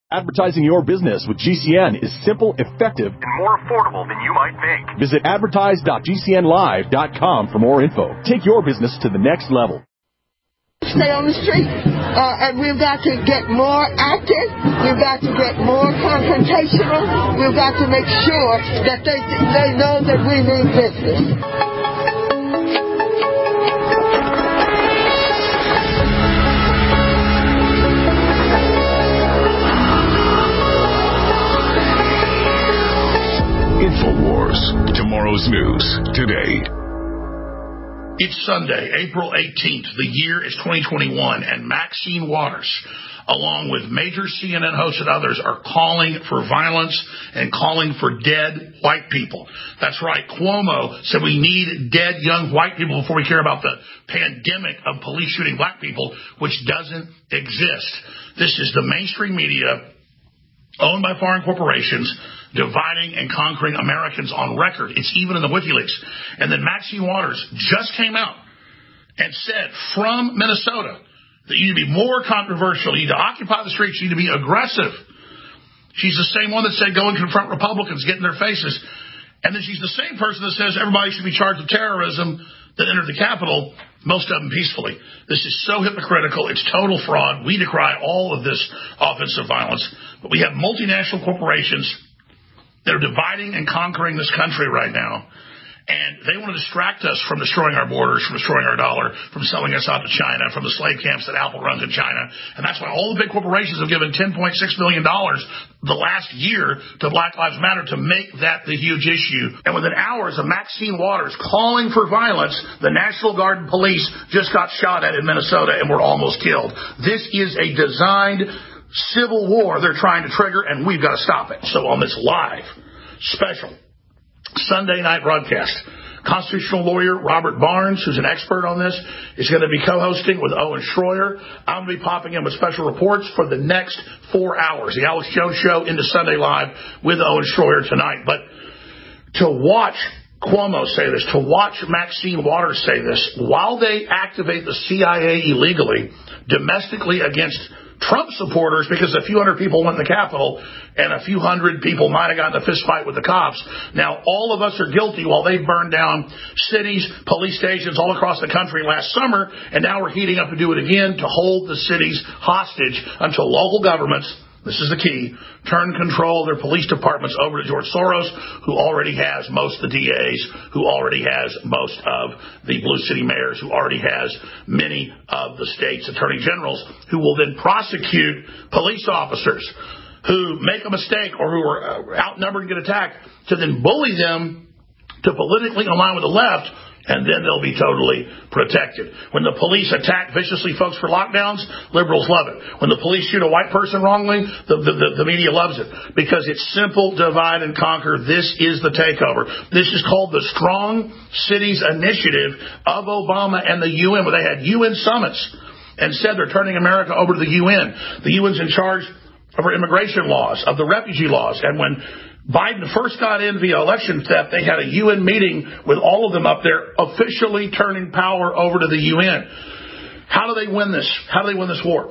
Advertising your business with GCN is simple, effective, and more affordable than you might think. Visit advertise.gcnlive.com for more info. Take your business to the next level. Stay on the street, and we've got to get more active. We've got to get more confrontational. We've got to make sure that they know that we mean business. InfoWars, tomorrow's news today. It's Sunday, April 18th. The year is 2021, and Maxine Waters, along with major CNN hosts and others, are calling for violence and calling for dead white people. That's right. Cuomo said we need dead young white people before we care about the pandemic of police shooting black people, which doesn't exist. This is the mainstream media owned by foreign corporations, dividing and conquering Americans on record. It's even in the WikiLeaks. And then Maxine Waters just came out and said from Minnesota that you need to be more controversial. You need to occupy the streets. You need to be aggressive. She's the same one that said go and confront Republicans, get in their faces. And then she's the same person that says everybody should be charged with terrorism that entered the Capitol, most of them peacefully. This is so hypocritical. It's total fraud. We decry all of this offensive violence. But we have multinational corporations that are dividing and conquering this country right now. And they want to distract us from destroying our borders, from destroying our dollar, from selling us out to China, from the slave camps that Apple runs in China. And that's why all the big corporations have given $10.6 billion the last year to Black Lives Matter to make that the huge issue. And within hours of Maxine Waters calling for violence, the National Guard and police just got shot at in Minnesota and were almost killed. This is a designed civil war they're trying to trigger, and we've got to stop it. So on this live, special Sunday night broadcast, constitutional lawyer Robert Barnes, who's an expert on this, is going to be co-hosting with Owen Schroyer. I'm going to be popping in with special reports for the next 4 hours. The Alex Jones Show into Sunday Live with Owen Schroyer tonight. But to watch Cuomo say this, to watch Maxine Waters say this, while they activate the CIA illegally, domestically against Trump supporters, because a few hundred people went in the Capitol and a few hundred people might have gotten a fist fight with the cops. Now, all of us are guilty while they burned down cities, police stations all across the country last summer, and now we're heating up to do it again to hold the cities hostage until local governments, this is the key, turn control of their police departments over to George Soros, who already has most of the DAs, who already has most of the blue city mayors, who already has many of the state's attorney generals, who will then prosecute police officers who make a mistake or who are outnumbered and get attacked, to then bully them to politically align with the left, and then they'll be totally protected. When the police attack viciously folks for lockdowns, liberals love it. When the police shoot a white person wrongly, the media loves it. Because it's simple, divide and conquer. This is the takeover. This is called the Strong Cities Initiative of Obama and the UN, where they had UN summits and said they're turning America over to the UN. The UN's in charge of our immigration laws, of the refugee laws. And when Biden first got in via election theft, they had a UN meeting with all of them up there, officially turning power over to the UN. How do they win this? How do they win this war?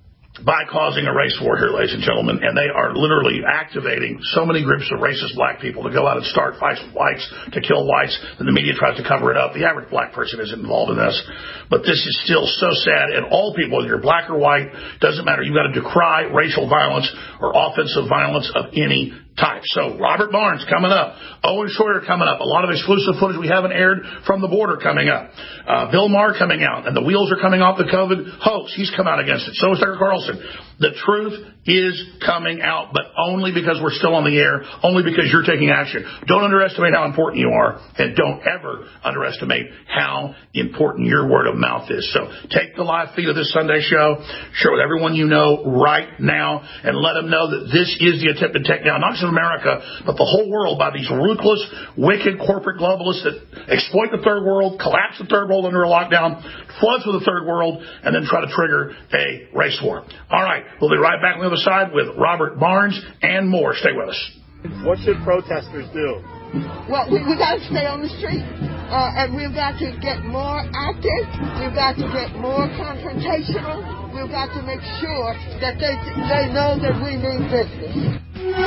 By causing a race war here, ladies and gentlemen. And they are literally activating so many groups of racist black people to go out and start fights with whites, to kill whites, and the media tries to cover it up. The average black person isn't involved in this. But this is still so sad. And all people, whether you're black or white, doesn't matter. You've got to decry racial violence or offensive violence of any type. So Robert Barnes coming up, Owen Schroyer coming up, a lot of exclusive footage we haven't aired from the border coming up, Bill Maher coming out, and the wheels are coming off the COVID hoax. He's come out against it. So is Tucker Carlson. The truth is coming out, but only because we're still on the air, only because you're taking action. Don't underestimate how important you are, and don't ever underestimate how important your word of mouth is. So take the live feed of this Sunday show, share with everyone you know right now, and let them know that this is the attempted takedown, not just of America, but the whole world, by these ruthless, wicked corporate globalists that exploit the third world, collapse the third world under a lockdown, floods with the third world, and then try to trigger a race war. All right, we'll be right back on the other side with Robert Barnes and more. Stay with us. What should protesters do? Well, we got to stay on the street. And we've got to get more active. We've got to get more confrontational. We've got to make sure that they know that we mean business.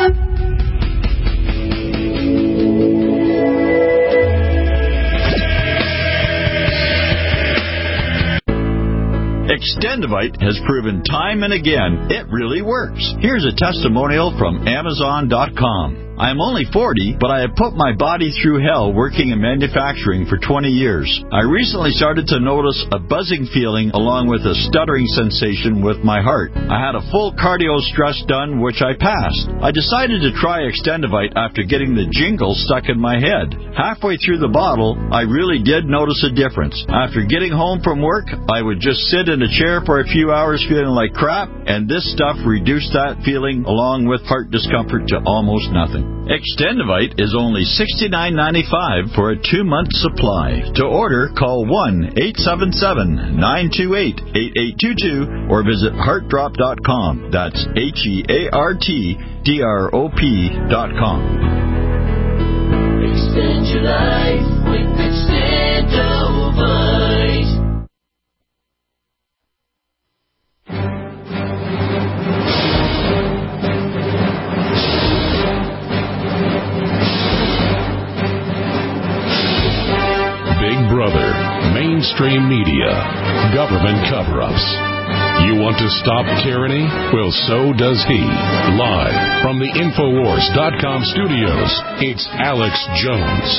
Extendivite has proven time and again it really works. Here's a testimonial from Amazon.com. I'm only 40, but I have put my body through hell working in manufacturing for 20 years. I recently started to notice a buzzing feeling along with a stuttering sensation with my heart. I had a full cardio stress done, which I passed. I decided to try Extendivite after getting the jingle stuck in my head. Halfway through the bottle, I really did notice a difference. After getting home from work, I would just sit in a chair for a few hours feeling like crap, and this stuff reduced that feeling along with heart discomfort to almost nothing. Extendivite is only $69.95 for a 2-month supply. To order, call 1-877-928-8822 or visit heartdrop.com. That's HEARTDROP.com. Extend your life with Extendivite. Brother, mainstream media, government cover-ups. You want to stop tyranny? Well, so does he. Live from the Infowars.com studios, it's Alex Jones.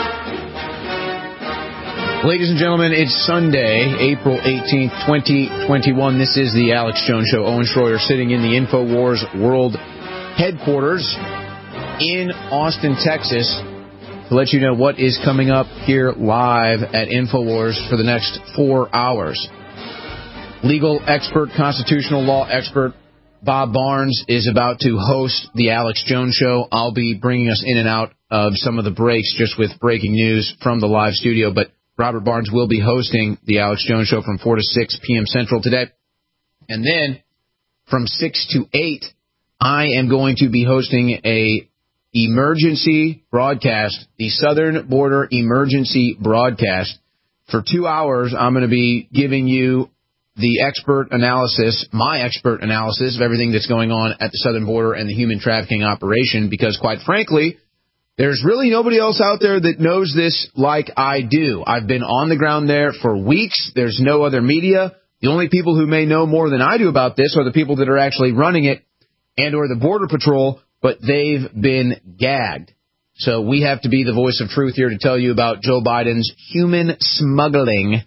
Ladies and gentlemen, it's Sunday, April 18th, 2021. This is the Alex Jones Show. Owen Schroyer sitting in the Infowars World Headquarters in Austin, Texas, to let you know what is coming up here live at Infowars for the next 4 hours. Legal expert, constitutional law expert Bob Barnes is about to host the Alex Jones Show. I'll be bringing us in and out of some of the breaks just with breaking news from the live studio, but Robert Barnes will be hosting the Alex Jones Show from 4 to 6 p.m. Central today. And then from 6 to 8, I am going to be hosting a emergency broadcast, the Southern Border Emergency Broadcast. For 2 hours, I'm going to be giving you the expert analysis, my expert analysis of everything that's going on at the southern border and the human trafficking operation, because quite frankly, there's really nobody else out there that knows this like I do. I've been on the ground there for weeks. There's no other media. The only people who may know more than I do about this are the people that are actually running it and or the Border Patrol, but they've been gagged. So we have to be the voice of truth here to tell you about Joe Biden's human smuggling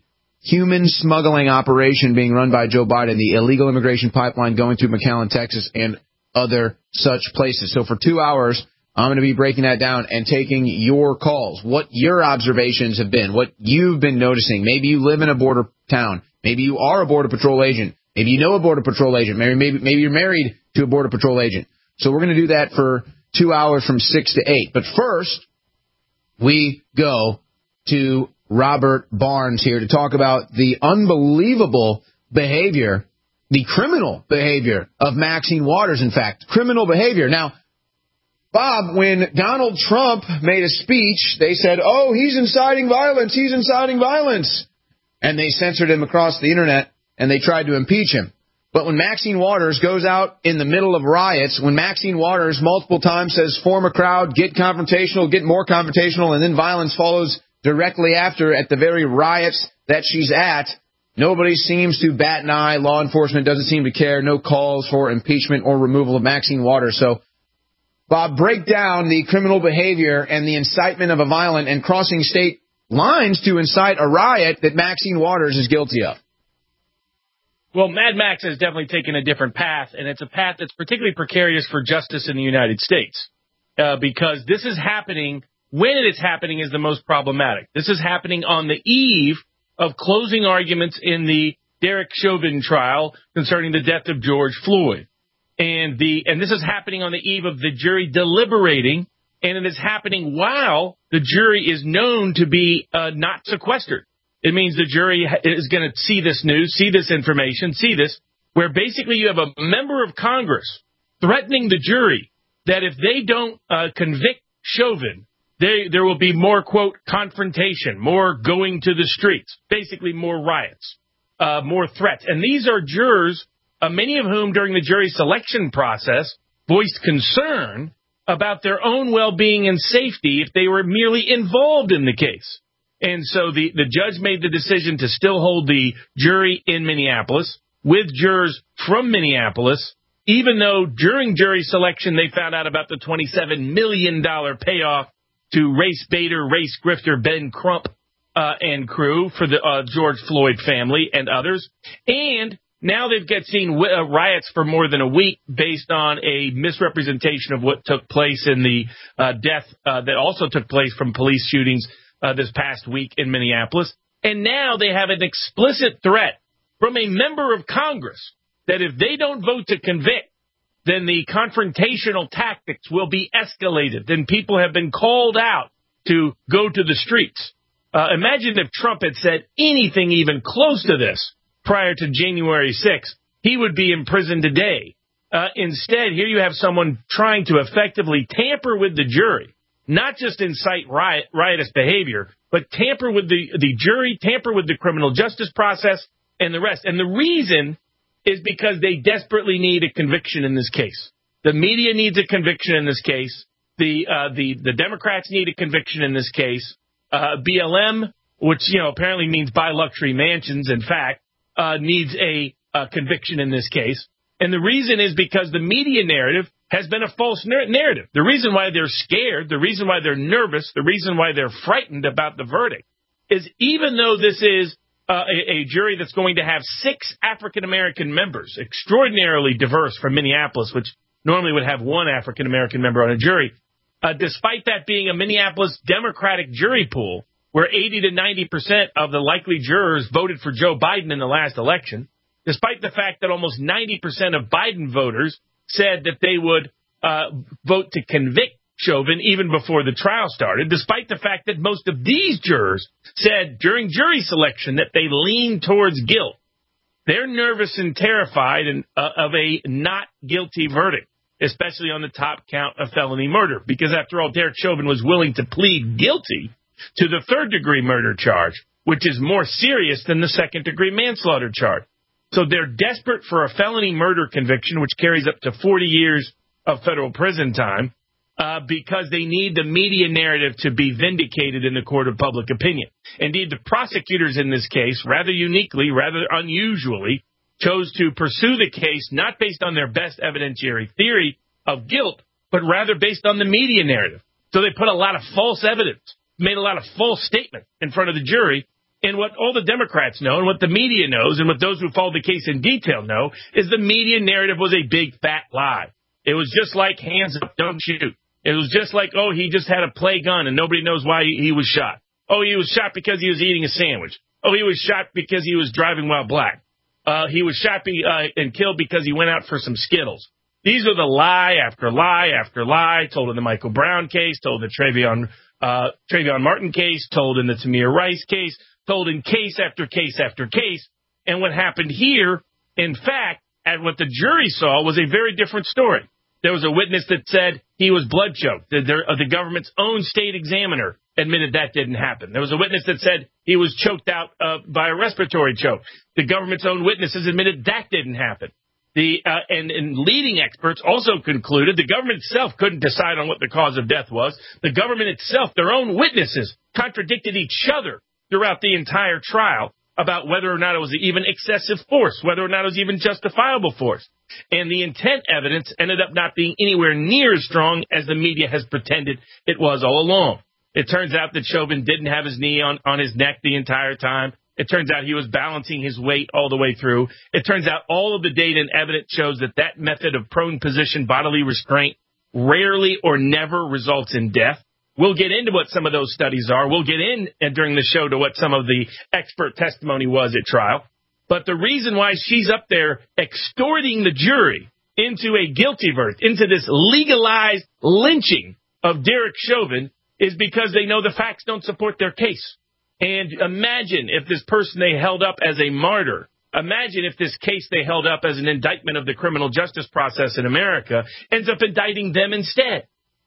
operation being run by Joe Biden, the illegal immigration pipeline going through McAllen, Texas, and other such places. So for 2 hours, I'm going to be breaking that down and taking your calls, what your observations have been, what you've been noticing. Maybe you live in a border town. Maybe you are a Border Patrol agent. Maybe you know a Border Patrol agent. Maybe you're married to a Border Patrol agent. So we're going to do that for 2 hours from 6 to 8. But first, we go to Robert Barnes here to talk about the unbelievable behavior, the criminal behavior of Maxine Waters, in fact. Criminal behavior. Now, Bob, when Donald Trump made a speech, they said, oh, he's inciting violence, he's inciting violence. And they censored him across the Internet, and they tried to impeach him. But when Maxine Waters goes out in the middle of riots, when Maxine Waters multiple times says, form a crowd, get confrontational, get more confrontational, and then violence follows directly after at the very riots that she's at, nobody seems to bat an eye. Law enforcement doesn't seem to care. No calls for impeachment or removal of Maxine Waters. So, Bob, break down the criminal behavior and the incitement of a violent and crossing state lines to incite a riot that Maxine Waters is guilty of. Well, Mad Max has definitely taken a different path, and it's a path that's particularly precarious for justice in the United States, because this is happening when it is happening is the most problematic. This is happening on the eve of closing arguments in the Derek Chauvin trial concerning the death of George Floyd. And this is happening on the eve of the jury deliberating, and it is happening while the jury is known to be not sequestered. It means the jury is going to see this news, see this information, see this, where basically you have a member of Congress threatening the jury that if they don't convict Chauvin, there will be more, quote, confrontation, more going to the streets, basically more riots, more threats. And these are jurors, many of whom during the jury selection process voiced concern about their own well-being and safety if they were merely involved in the case. And so the judge made the decision to still hold the jury in Minneapolis with jurors from Minneapolis, even though during jury selection they found out about the $27 million payoff to race baiter, race grifter Ben Crump and crew for the George Floyd family and others. And now they've seen riots for more than a week based on a misrepresentation of what took place in the death that also took place from police shootings this past week in Minneapolis. And now they have an explicit threat from a member of Congress that if they don't vote to convict, then the confrontational tactics will be escalated. Then people have been called out to go to the streets. Imagine if Trump had said anything even close to this prior to January 6th. He would be in prison today. Instead, here you have someone trying to effectively tamper with the jury, not just incite riotous behavior, but tamper with the jury, tamper with the criminal justice process and the rest. And the reason is because they desperately need a conviction in this case. The media needs a conviction in this case. The Democrats need a conviction in this case. BLM, which apparently means buy luxury mansions, in fact, needs a conviction in this case. And the reason is because the media narrative has been a false narrative. The reason why they're scared, the reason why they're nervous, the reason why they're frightened about the verdict is even though this is a jury that's going to have 6 African-American members, extraordinarily diverse from Minneapolis, which normally would have 1 African-American member on a jury. Despite that being a Minneapolis Democratic jury pool, where 80 to 90% of the likely jurors voted for Joe Biden in the last election, despite the fact that almost 90% of Biden voters said that they would vote to convict Chauvin even before the trial started, despite the fact that most of these jurors said during jury selection that they lean towards guilt. They're nervous and terrified of a not guilty verdict, especially on the top count of felony murder, because after all, Derek Chauvin was willing to plead guilty to the third-degree murder charge, which is more serious than the second-degree manslaughter charge. So they're desperate for a felony murder conviction, which carries up to 40 years of federal prison time, because they need the media narrative to be vindicated in the court of public opinion. Indeed, the prosecutors in this case, rather uniquely, rather unusually, chose to pursue the case not based on their best evidentiary theory of guilt, but rather based on the media narrative. So they put a lot of false evidence, made a lot of false statements in front of the jury. And what all the Democrats know and what the media knows and what those who follow the case in detail know is the media narrative was a big fat lie. It was just like hands up, don't shoot. It was just like, oh, he just had a play gun and nobody knows why he was shot. Oh, he was shot because he was eating a sandwich. Oh, he was shot because he was driving while black. He was shot and killed because he went out for some Skittles. These are the lie after lie after lie told in the Michael Brown case, told in the Trayvon Martin case, told in the Tamir Rice case, told in case after case after case. And what happened here, in fact, and what the jury saw was a very different story. There was a witness that said he was blood choked. The government's own state examiner admitted that didn't happen. There was a witness that said he was choked out by a respiratory choke. The government's own witnesses admitted that didn't happen. And leading experts also concluded the government itself couldn't decide on what the cause of death was. The government itself, their own witnesses, contradicted each other throughout the entire trial about whether or not it was even excessive force, whether or not it was even justifiable force. And the intent evidence ended up not being anywhere near as strong as the media has pretended it was all along. It turns out that Chauvin didn't have his knee on his neck the entire time. It turns out he was balancing his weight all the way through. It turns out all of the data and evidence shows that method of prone position bodily restraint rarely or never results in death. We'll get into what some of those studies are. We'll get in during the show to what some of the expert testimony was at trial. But the reason why she's up there extorting the jury into a guilty verdict, into this legalized lynching of Derek Chauvin, is because they know the facts don't support their case. And imagine if this person they held up as a martyr, imagine if this case they held up as an indictment of the criminal justice process in America ends up indicting them instead.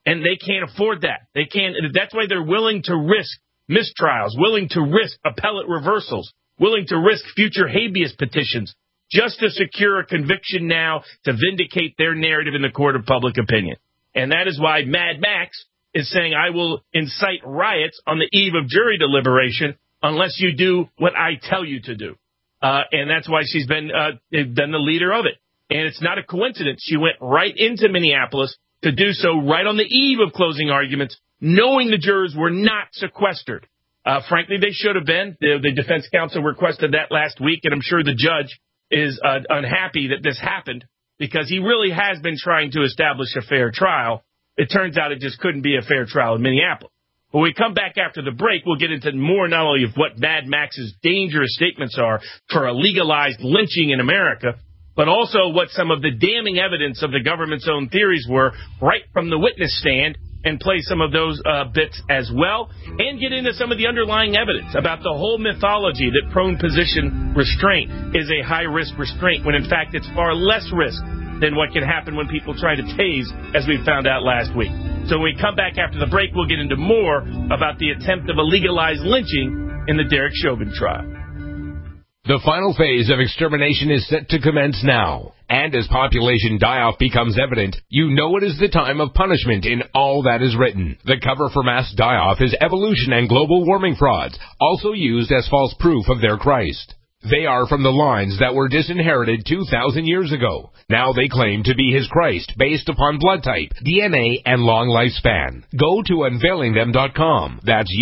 And they can't afford that. That's why they're willing to risk mistrials, willing to risk appellate reversals, willing to risk future habeas petitions just to secure a conviction now to vindicate their narrative in the court of public opinion. And that is why Mad Max is saying, I will incite riots on the eve of jury deliberation unless you do what I tell you to do. And that's why she's been the leader of it. And it's not a coincidence. She went right into Minneapolis to do so right on the eve of closing arguments, knowing the jurors were not sequestered. Frankly, they should have been. The defense counsel requested that last week, and I'm sure the judge is unhappy that this happened because he really has been trying to establish a fair trial. It turns out it just couldn't be a fair trial in Minneapolis. When we come back after the break, we'll get into more not only of what Mad Max's dangerous statements are for a legalized lynching in America, but also what some of the damning evidence of the government's own theories were right from the witness stand, and play some of those bits as well, and get into some of the underlying evidence about the whole mythology that prone position restraint is a high-risk restraint, when in fact it's far less risk than what can happen when people try to tase, as we found out last week. So when we come back after the break, we'll get into more about the attempt of a legalized lynching in the Derek Chauvin trial. The final phase of extermination is set to commence now. And as population die-off becomes evident, you know it is the time of punishment in all that is written. The cover for mass die-off is evolution and global warming frauds, also used as false proof of their Christ. They are from the lines that were disinherited 2,000 years ago. Now they claim to be his Christ based upon blood type, DNA, and long lifespan. Go to unveilingthem.com. That's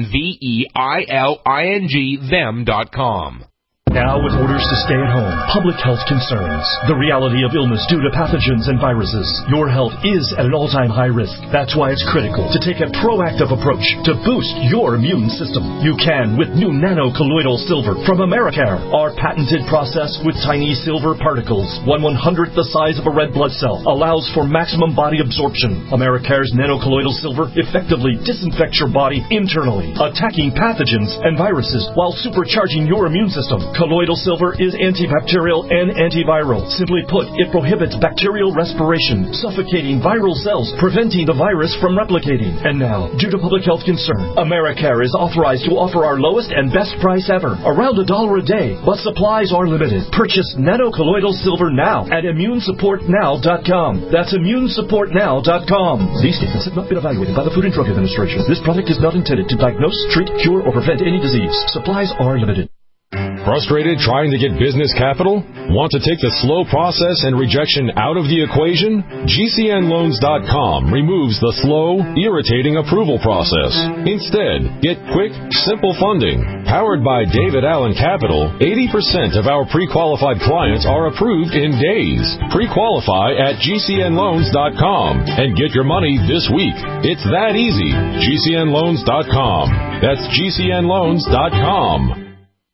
UNVEILING them.com. Now, with orders to stay at home, public health concerns, the reality of illness due to pathogens and viruses, your health is at an all-time high risk. That's why it's critical to take a proactive approach to boost your immune system. You can with new nano-colloidal silver from Americare. Our patented process with tiny silver particles, 1/100th the size of a red blood cell, allows for maximum body absorption. Americare's nano-colloidal silver effectively disinfects your body internally, attacking pathogens and viruses while supercharging your immune system. Colloidal silver is antibacterial and antiviral. Simply put, it prohibits bacterial respiration, suffocating viral cells, preventing the virus from replicating. And now, due to public health concern, Americare is authorized to offer our lowest and best price ever, around $1 a day, but supplies are limited. Purchase nano-colloidal silver now at immunesupportnow.com. That's immunesupportnow.com. These statements have not been evaluated by the Food and Drug Administration. This product is not intended to diagnose, treat, cure, or prevent any disease. Supplies are limited. Frustrated trying to get business capital? Want to take the slow process and rejection out of the equation? GCNloans.com removes the slow, irritating approval process. Instead, get quick, simple funding. Powered by David Allen Capital, 80% of our pre-qualified clients are approved in days. Pre-qualify at GCNloans.com and get your money this week. It's that easy. GCNloans.com. That's GCNloans.com.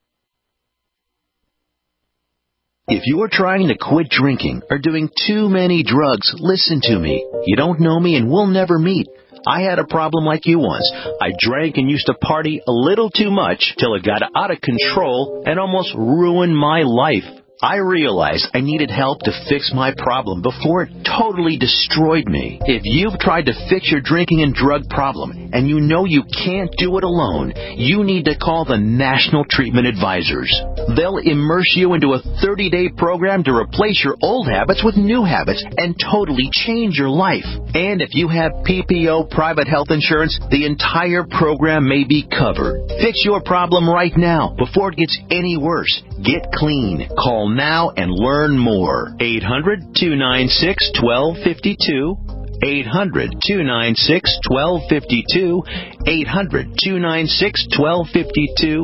If you are trying to quit drinking or doing too many drugs, listen to me. You don't know me and we'll never meet. I had a problem like you once. I drank and used to party a little too much till it got out of control and almost ruined my life. I realized I needed help to fix my problem before it totally destroyed me. If you've tried to fix your drinking and drug problem and you know you can't do it alone, you need to call the National Treatment Advisors. They'll immerse you into a 30-day program to replace your old habits with new habits and totally change your life. And if you have PPO private health insurance, the entire program may be covered. Fix your problem right now before it gets any worse. Get clean. Call now and learn more. 800-296-1252. 800-296-1252. 800-296-1252.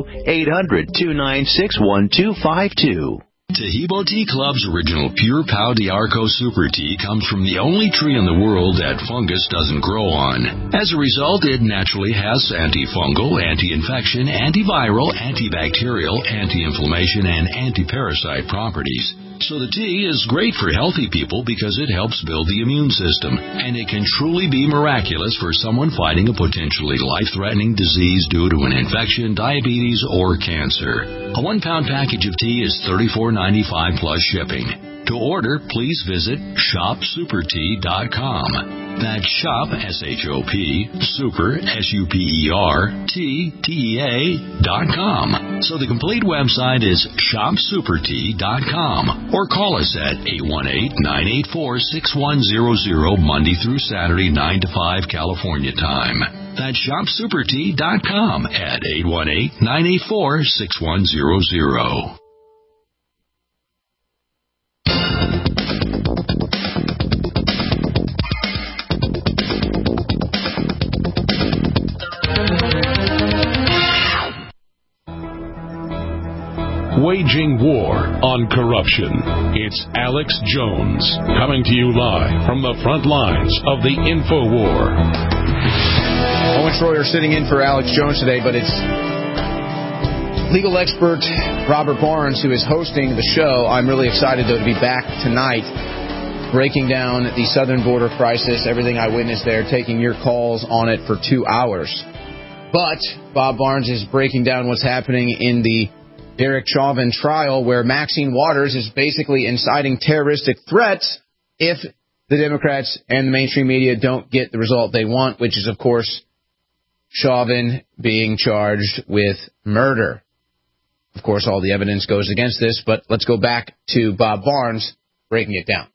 800-296-1252. Taheebo Tea Club's original Pure Pau d'Arco Super Tea comes from the only tree in the world that fungus doesn't grow on. As a result, it naturally has antifungal, anti-infection, antiviral, antibacterial, anti-inflammation, and anti-parasite properties. So the tea is great for healthy people because it helps build the immune system, and it can truly be miraculous for someone fighting a potentially life-threatening disease due to an infection, diabetes, or cancer. A 1-pound package of tea is $34.95 plus shipping. To order, please visit shopsupertea.com. That's shop, S-H-O-P, super, SUPERTTEA.com. So the complete website is shopsupertea.com, or call us at 818-984-6100 Monday through Saturday, 9 to 5 California time. That's shopsupertea.com at 818-984-6100. Waging war on corruption. It's Alex Jones coming to you live from the front lines of the InfoWar. Owen Schroyer sitting in for Alex Jones today, but it's legal expert Robert Barnes who is hosting the show. I'm really excited, though, to be back tonight, breaking down the southern border crisis, everything I witnessed there, taking your calls on it for 2 hours. But Bob Barnes is breaking down what's happening in the Derek Chauvin trial, where Maxine Waters is basically inciting terroristic threats if the Democrats and the mainstream media don't get the result they want, which is, of course, Chauvin being charged with murder. Of course, all the evidence goes against this, but let's go back to Bob Barnes breaking it down.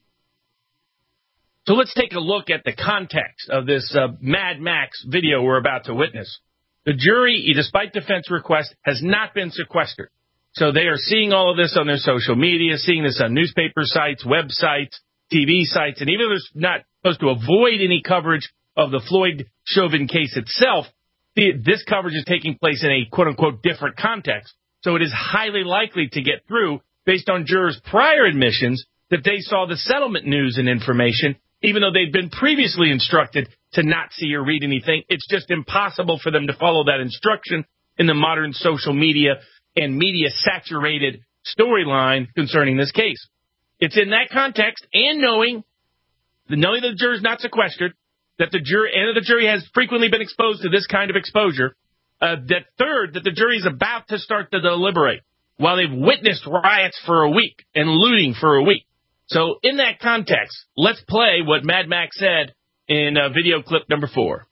So let's take a look at the context of this Mad Max video we're about to witness. The jury, despite defense request, has not been sequestered. So they are seeing all of this on their social media, seeing this on newspaper sites, websites, TV sites, and even though they're not supposed to avoid any coverage of the Floyd Chauvin case itself, this coverage is taking place in a quote-unquote different context. So it is highly likely to get through based on jurors' prior admissions that they saw the settlement news and information, even though they'd been previously instructed to not see or read anything. It's just impossible for them to follow that instruction in the modern social media and media-saturated storyline concerning this case. It's in that context, and knowing that the juror's not sequestered, that the jury has frequently been exposed to this kind of exposure, that the jury is about to start to deliberate while they've witnessed riots for a week and looting for a week. So in that context, let's play what Mad Max said in video clip number 4.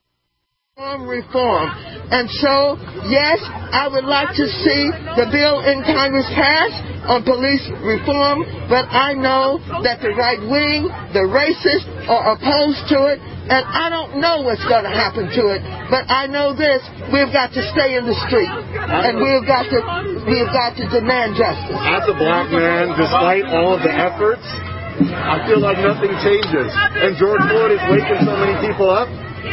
Reform. And so, yes, I would like to see the bill in Congress pass on police reform, but I know that the right wing, the racists, are opposed to it, and I don't know what's going to happen to it, but I know this: we've got to stay in the street, and we've got to demand justice. As a black man, despite all of the efforts, I feel like nothing changes, and George Floyd is waking so many people up.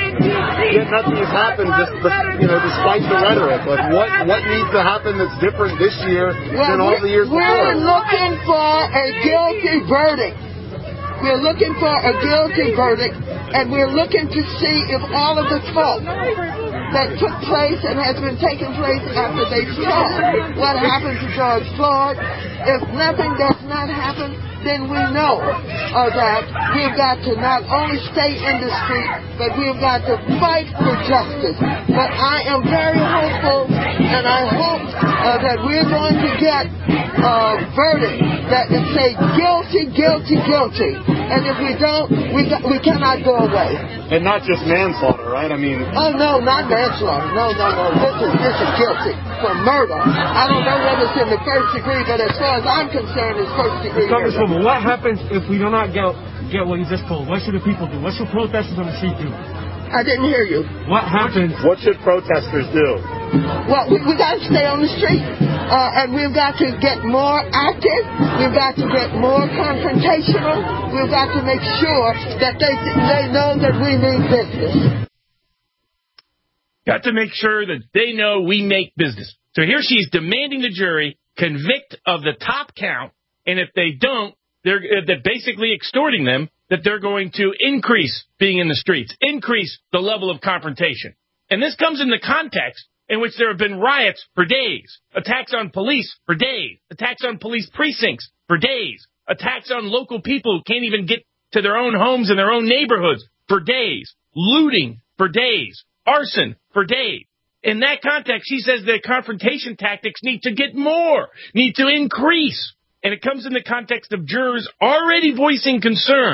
Yet nothing has happened, despite the rhetoric. Like, what needs to happen that's different this year than all the years before? We're looking for a guilty verdict. We're looking for a guilty verdict, and we're looking to see if all of the fault that took place and has been taking place after they saw what happened to George Floyd, if nothing does not happen, then we know that we've got to not only stay in the street, but we've got to fight for justice. But I am very hopeful, and I hope that we're going to get a verdict that will say guilty, guilty, guilty. And if we don't, we cannot go away. And not just manslaughter, right? I mean... Oh, no, not manslaughter. No. This is guilty for murder. I don't know whether it's in the first degree, but as far as I'm concerned, it's first degree murder. Congresswoman, what happens if we do not get what you just told? What should the people do? What should protesters on the street do? I didn't hear you. What happens? What should protesters do? Well, we got to stay on the street, and we've got to get more active. We've got to get more confrontational. We've got to make sure that they know that we mean business. Got to make sure that they know we make business. So here she's demanding the jury convict of the top count, and if they don't, they're basically extorting them that they're going to increase being in the streets, increase the level of confrontation. And this comes in the context in which there have been riots for days, attacks on police for days, attacks on police precincts for days, attacks on local people who can't even get to their own homes and their own neighborhoods for days, looting for days, arson for days. In that context, she says that confrontation tactics need to get more, need to increase. And it comes in the context of jurors already voicing concern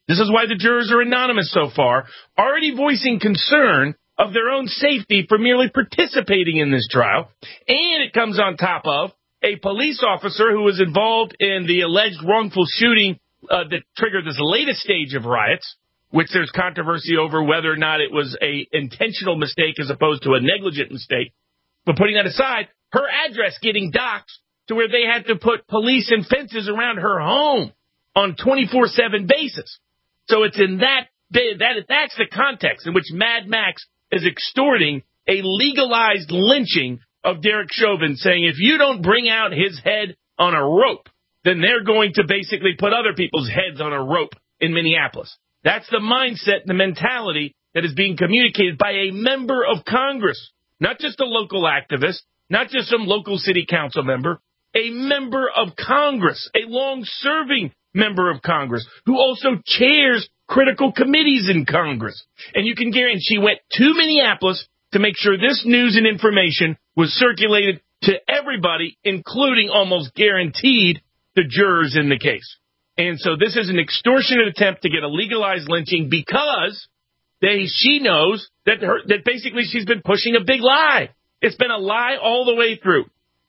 This is why the jurors are anonymous so far, already voicing concern of their own safety for merely participating in this trial. And it comes on top of a police officer who was involved in the alleged wrongful shooting that triggered this latest stage of riots, which there's controversy over whether or not it was a intentional mistake as opposed to a negligent mistake. But putting that aside, her address getting doxxed to where they had to put police and fences around her home on 24/7 basis. So it's in that's the context in which Mad Max is extorting a legalized lynching of Derek Chauvin, saying if you don't bring out his head on a rope, then they're going to basically put other people's heads on a rope in Minneapolis. That's the mindset, the mentality that is being communicated by a member of Congress, not just a local activist, not just some local city council member, a member of Congress, a long-serving member of Congress who also chairs critical committees in Congress. And you can guarantee she went to Minneapolis to make sure this news and information was circulated to everybody, including almost guaranteed the jurors in the case. And so this is an extortionate attempt to get a legalized lynching because she knows that basically she's been pushing a big lie. It's been a lie all the way through.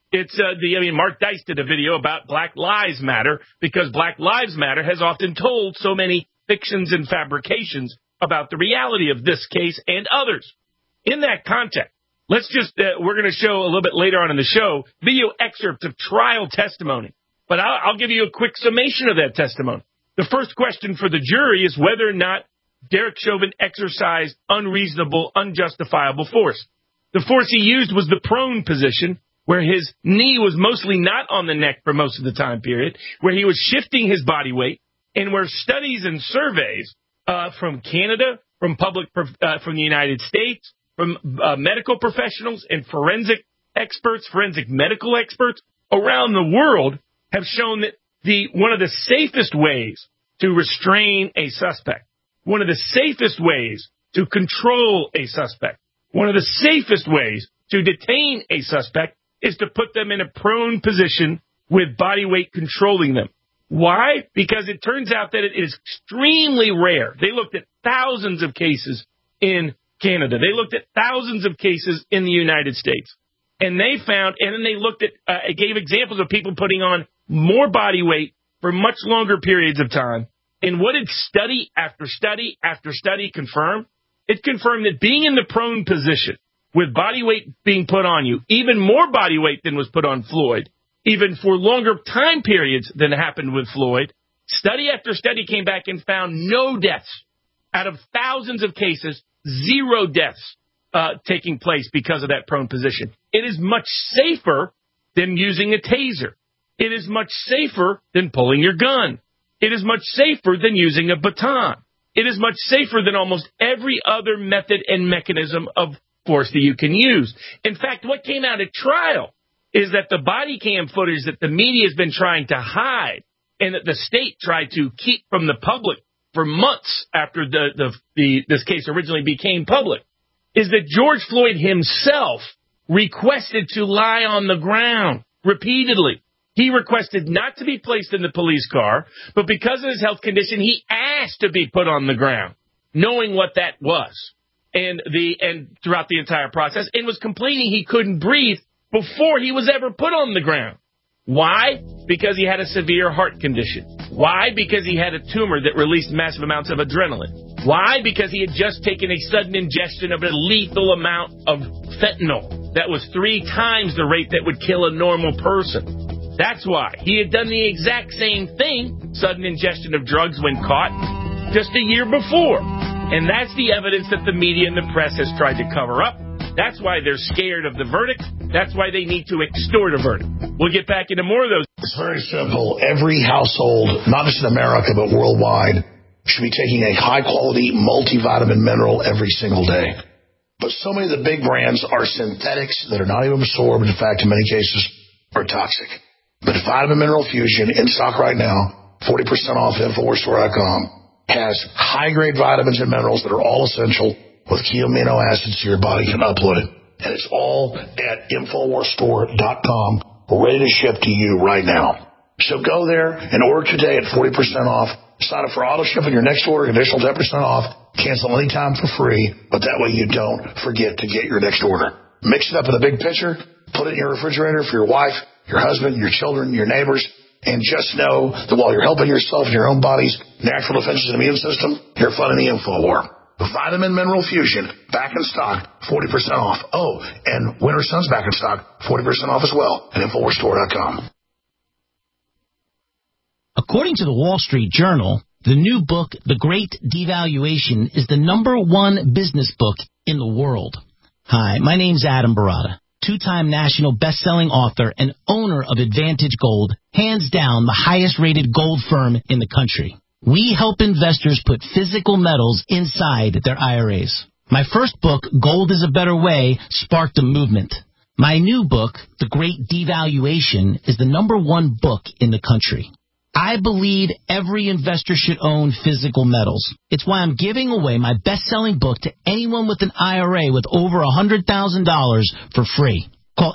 Mark Dice did a video about Black Lives Matter because Black Lives Matter has often told so many fictions and fabrications about the reality of this case and others. In that context, we're going to show a little bit later on in the show video excerpts of trial testimony. But I'll give you a quick summation of that testimony. The first question for the jury is whether or not Derek Chauvin exercised unreasonable, unjustifiable force. The force he used was the prone position, where his knee was mostly not on the neck for most of the time period, where he was shifting his body weight, and where studies and surveys from Canada, from the United States, from medical professionals and forensic medical experts around the world have shown that one of the safest ways to restrain a suspect, one of the safest ways to control a suspect, one of the safest ways to detain a suspect is to put them in a prone position with body weight controlling them. Why? Because it turns out that it is extremely rare. They looked at thousands of cases in Canada. They looked at thousands of cases in the United States. And they found, and then they looked at, it gave examples of people putting on more body weight for much longer periods of time. And what did study after study after study confirm? It confirmed that being in the prone position with body weight being put on you, even more body weight than was put on Floyd, even for longer time periods than happened with Floyd, study after study came back and found no deaths. Out of thousands of cases, 0 deaths taking place because of that prone position. It is much safer than using a taser. It is much safer than pulling your gun. It is much safer than using a baton. It is much safer than almost every other method and mechanism of force that you can use. In fact, what came out at trial is that the body cam footage that the media has been trying to hide and that the state tried to keep from the public for months after this case originally became public is that George Floyd himself requested to lie on the ground repeatedly. He requested not to be placed in the police car, but because of his health condition, he asked to be put on the ground, knowing what that was, and throughout the entire process, and was complaining he couldn't breathe before he was ever put on the ground. Why? Because he had a severe heart condition. Why? Because he had a tumor that released massive amounts of adrenaline. Why? Because he had just taken a sudden ingestion of a lethal amount of fentanyl that was 3 times the rate that would kill a normal person. That's why. He had done the exact same thing, sudden ingestion of drugs when caught, just a year before. And that's the evidence that the media and the press has tried to cover up. That's why they're scared of the verdict. That's why they need to extort a verdict. We'll get back into more of those. It's very simple. Every household, not just in America, but worldwide, should be taking a high-quality multivitamin mineral every single day. But so many of the big brands are synthetics that are not even absorbed. In fact, in many cases, are toxic. But Vitamin Mineral Fusion, in stock right now, 40% off InfoWarsStore.com, has high-grade vitamins and minerals that are all essential with key amino acids so your body can upload it. And it's all at InfoWarsStore.com, ready to ship to you right now. So go there and order today at 40% off Sign up for auto ship on your next order, additional 10% off. Cancel anytime for free, but that way you don't forget to get your next order. Mix it up in a big pitcher, put it in your refrigerator for your wife, your husband, your children, your neighbors, and just know that while you're helping yourself and your own body's natural defenses and immune system, you're funding the InfoWar. Vitamin Mineral Fusion, back in stock, 40% off. Oh, and Winter Sun's back in stock, 40% off as well at InfoWarsStore.com. According to the Wall Street Journal, the new book, The Great Devaluation, is the #1 business book in the world. Hi, my name's Adam Barata, two-time national best-selling author and owner of Advantage Gold, hands down the highest-rated gold firm in the country. We help investors put physical metals inside their IRAs. My first book, Gold is a Better Way, sparked a movement. My new book, The Great Devaluation, is the #1 book in the country. I believe every investor should own physical metals. It's why I'm giving away my best-selling book to anyone with an IRA with over $100,000 for free. Call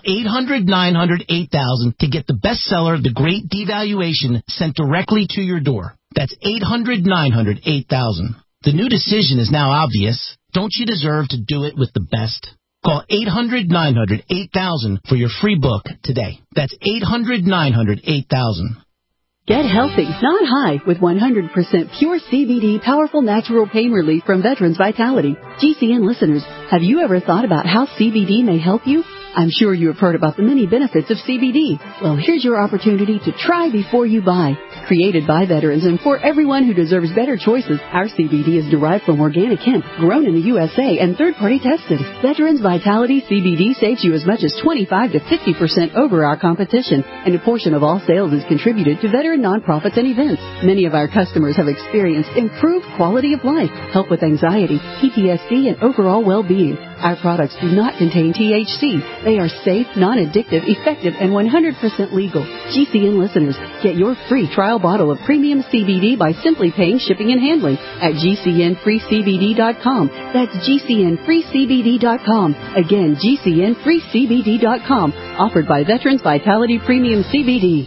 800-900-8000 to get the bestseller, The Great Devaluation, sent directly to your door. That's 800-900-8000. The new decision is now obvious. Don't you deserve to do it with the best? Call 800-900-8000 for your free book today. That's 800-900-8000. Get healthy, not high, with 100% pure CBD powerful natural pain relief from Veterans Vitality. GCN listeners, have you ever thought about how CBD may help you? I'm sure you have heard about the many benefits of CBD. Well, here's your opportunity to try before you buy. Created by veterans and for everyone who deserves better choices, our CBD is derived from organic hemp, grown in the USA and third-party tested. Veterans Vitality CBD saves you as much as 25 to 50% over our competition, and a portion of all sales is contributed to veteran nonprofits and events. Many of our customers have experienced improved quality of life, help with anxiety, PTSD, and overall well-being. Our products do not contain THC. They are safe, non-addictive, effective, and 100% legal. GCN listeners, get your free trial bottle of premium CBD by simply paying shipping and handling at GCNFreeCBD.com. That's GCNFreeCBD.com. Again, GCNFreeCBD.com. Offered by Veterans Vitality Premium CBD.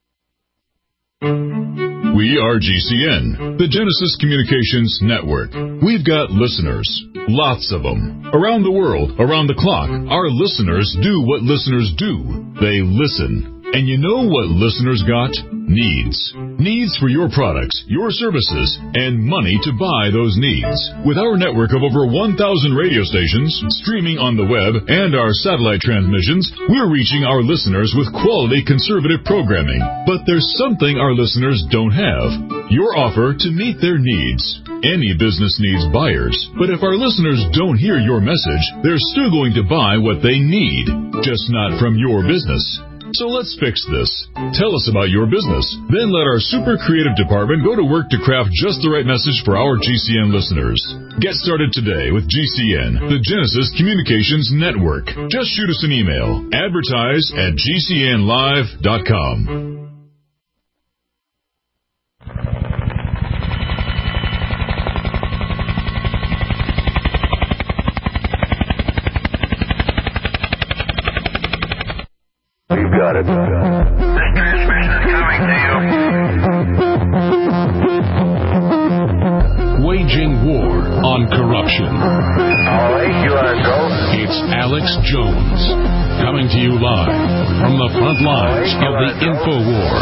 We are GCN, the Genesis Communications Network. We've got listeners, lots of them. Around the world, around the clock, our listeners do what listeners do. They listen. And you know what listeners got? Needs. Needs for your products, your services, and money to buy those needs. With our network of over 1,000 radio stations, streaming on the web, and our satellite transmissions, we're reaching our listeners with quality conservative programming. But there's something our listeners don't have. Your offer to meet their needs. Any business needs buyers. But if our listeners don't hear your message, they're still going to buy what they need, just not from your business. So let's fix this. Tell us about your business. Then let our super creative department go to work to craft just the right message for our GCN listeners. Get started today with GCN, the Genesis Communications Network. Just shoot us an email. Advertise@GCNlive.com. You got it. This transmission is coming to you. Waging war on corruption. All right, you are go. It's Alex Jones, coming to you live from the front lines of the InfoWar.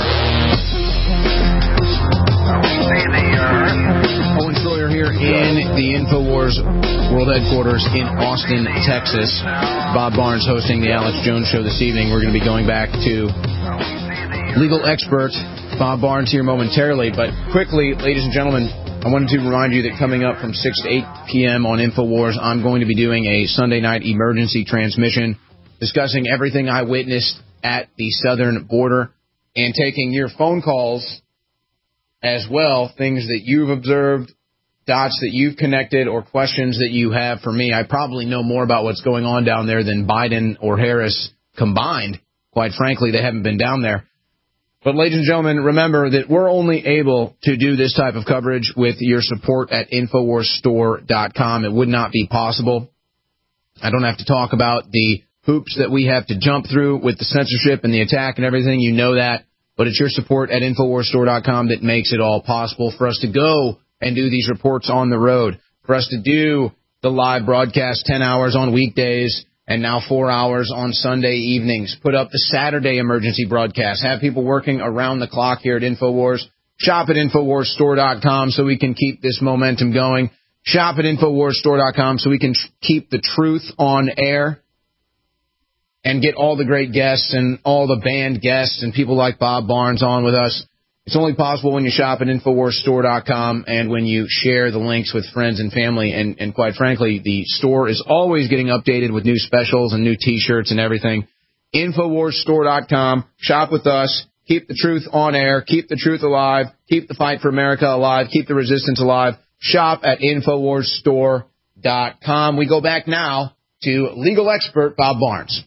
Owen Schroyer here in the InfoWars World Headquarters in Austin, Texas. Bob Barnes hosting the Alex Jones Show this evening. We're going to be going back to legal expert Bob Barnes here momentarily. But quickly, ladies and gentlemen, I wanted to remind you that coming up from 6 to 8 p.m. on InfoWars, I'm going to be doing a Sunday night emergency transmission discussing everything I witnessed at the southern border and taking your phone calls as well, things that you've observed, dots that you've connected, or questions that you have for me. I probably know more about what's going on down there than Biden or Harris combined. Quite frankly, they haven't been down there. But, ladies and gentlemen, remember that we're only able to do this type of coverage with your support at InfoWarsStore.com. It would not be possible. I don't have to talk about the hoops that we have to jump through with the censorship and the attack and everything. You know that. But it's your support at InfoWarsStore.com that makes it all possible for us to go and do these reports on the road, for us to do the live broadcast 10 hours on weekdays and now 4 hours on Sunday evenings, put up the Saturday emergency broadcast, have people working around the clock here at InfoWars. Shop at InfoWarsStore.com so we can keep this momentum going. Shop at InfoWarsStore.com so we can keep the truth on air and get all the great guests and all the band guests and people like Bob Barnes on with us. It's only possible when you shop at InfoWarsStore.com and when you share the links with friends and family. And quite frankly, the store is always getting updated with new specials and new T-shirts and everything. InfoWarsStore.com. Shop with us. Keep the truth on air. Keep the truth alive. Keep the fight for America alive. Keep the resistance alive. Shop at InfoWarsStore.com. We go back now to legal expert Bob Barnes.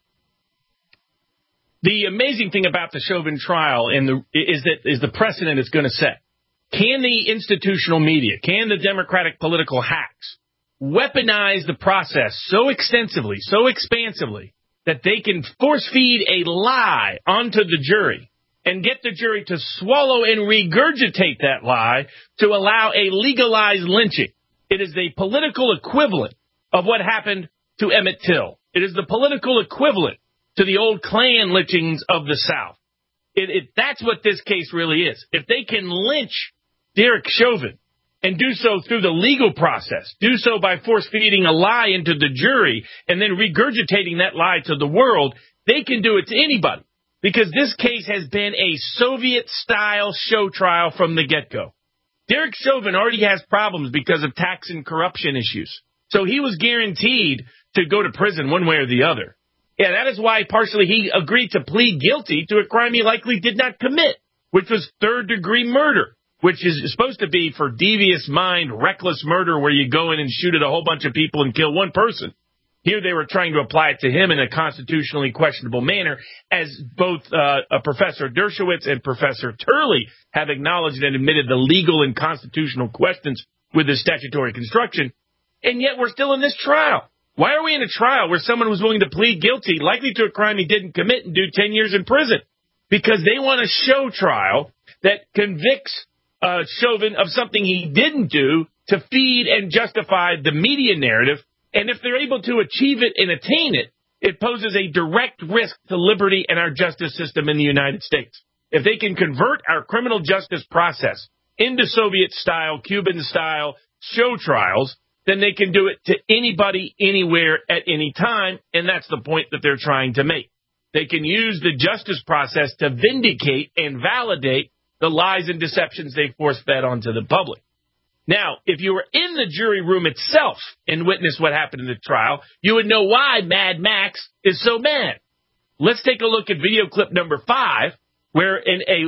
The amazing thing about the Chauvin trial is the precedent it's going to set. Can the institutional media, can the Democratic political hacks weaponize the process so extensively, so expansively, that they can force feed a lie onto the jury and get the jury to swallow and regurgitate that lie to allow a legalized lynching? It is the political equivalent of what happened to Emmett Till. It is the political equivalent to the old Klan lynchings of the South. That's what this case really is. If they can lynch Derek Chauvin and do so through the legal process, do so by force-feeding a lie into the jury and then regurgitating that lie to the world, they can do it to anybody. Because this case has been a Soviet-style show trial from the get-go. Derek Chauvin already has problems because of tax and corruption issues. So he was guaranteed to go to prison one way or the other. Yeah, that is why partially he agreed to plead guilty to a crime he likely did not commit, which was third-degree murder, which is supposed to be for devious mind, reckless murder where you go in and shoot at a whole bunch of people and kill one person. Here they were trying to apply it to him in a constitutionally questionable manner, as both Professor Dershowitz and Professor Turley have acknowledged and admitted the legal and constitutional questions with the statutory construction, and yet we're still in this trial. Why are we in a trial where someone was willing to plead guilty, likely to a crime he didn't commit, and do 10 years in prison? Because they want a show trial that convicts Chauvin of something he didn't do to feed and justify the media narrative. And if they're able to achieve it and attain it, it poses a direct risk to liberty and our justice system in the United States. If they can convert our criminal justice process into Soviet-style, Cuban-style show trials, then they can do it to anybody, anywhere, at any time, and that's the point that they're trying to make. They can use the justice process to vindicate and validate the lies and deceptions they force-fed onto the public. Now, if you were in the jury room itself and witnessed what happened in the trial, you would know why Mad Max is so mad. Let's take a look at video clip number 5, where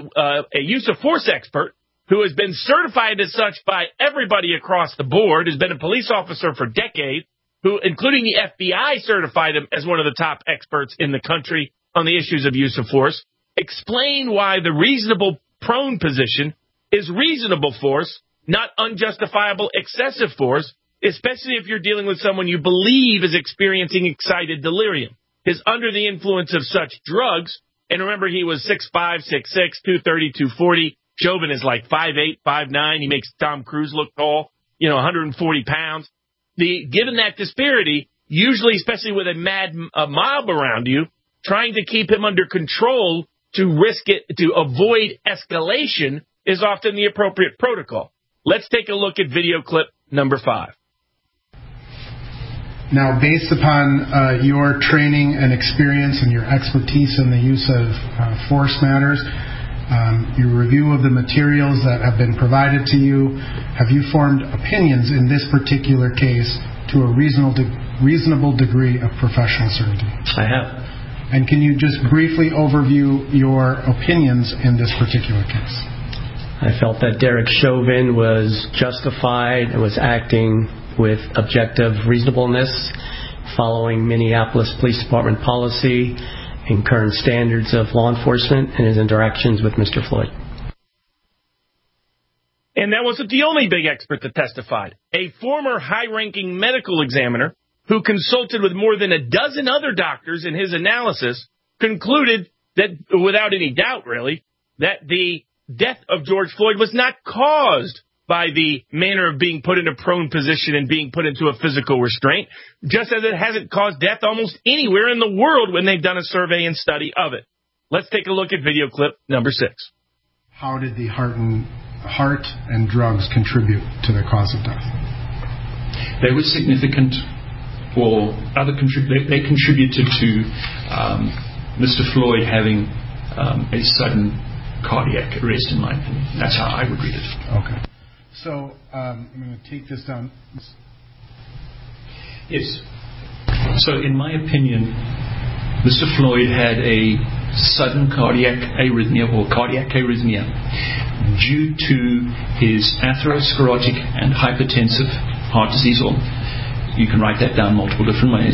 a use of force expert who has been certified as such by everybody across the board, has been a police officer for decades, who, including the FBI, certified him as one of the top experts in the country on the issues of use of force, explain why the reasonable prone position is reasonable force, not unjustifiable excessive force, especially if you're dealing with someone you believe is experiencing excited delirium, is under the influence of such drugs. And remember, he was 6'5", 6'6", 230, 240. Chauvin is like 5'8", 5'9". He makes Tom Cruise look tall, 140 pounds. Given that disparity, usually, especially with a mob around you, trying to keep him under control to risk it, to avoid escalation, is often the appropriate protocol. Let's take a look at video clip number 5. Now, based upon your training and experience and your expertise in the use of force matters, your review of the materials that have been provided to you, have you formed opinions in this particular case to a reasonable degree of professional certainty? I have. And can you just briefly overview your opinions in this particular case? I felt that Derek Chauvin was justified and was acting with objective reasonableness, following Minneapolis Police Department policy and current standards of law enforcement in his interactions with Mr. Floyd. And that wasn't the only big expert that testified. A former high-ranking medical examiner who consulted with more than a dozen other doctors in his analysis concluded that, without any doubt really, that the death of George Floyd was not caused by the manner of being put in a prone position and being put into a physical restraint, just as it hasn't caused death almost anywhere in the world when they've done a survey and study of it. Let's take a look at video clip number 6. How did the heart and drugs contribute to the cause of death? They were significant, or they contributed to Mr. Floyd having a sudden cardiac arrest, in my opinion. That's how I would read it. Okay. So I'm going to take this down. Yes. So in my opinion, Mr. Floyd had a sudden cardiac arrhythmia due to his atherosclerotic and hypertensive heart disease, or you can write that down multiple different ways.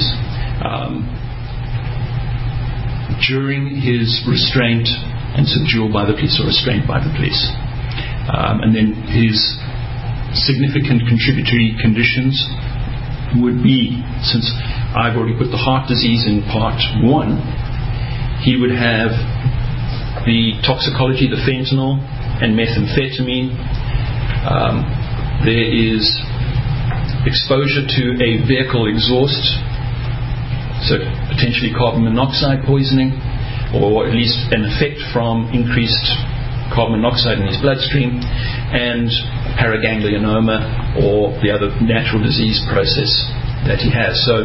During his restraint and subdual by the police, or restraint by the police. And then his significant contributory conditions would be, since I've already put the heart disease in part 1, he would have the toxicology, the fentanyl and methamphetamine. There is exposure to a vehicle exhaust, so potentially carbon monoxide poisoning, or at least an effect from increased carbon monoxide in his bloodstream, and paraganglionoma, or the other natural disease process that he has. So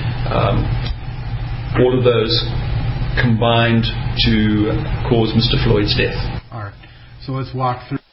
all of those combined to cause Mr. Floyd's death. All right. So let's walk through.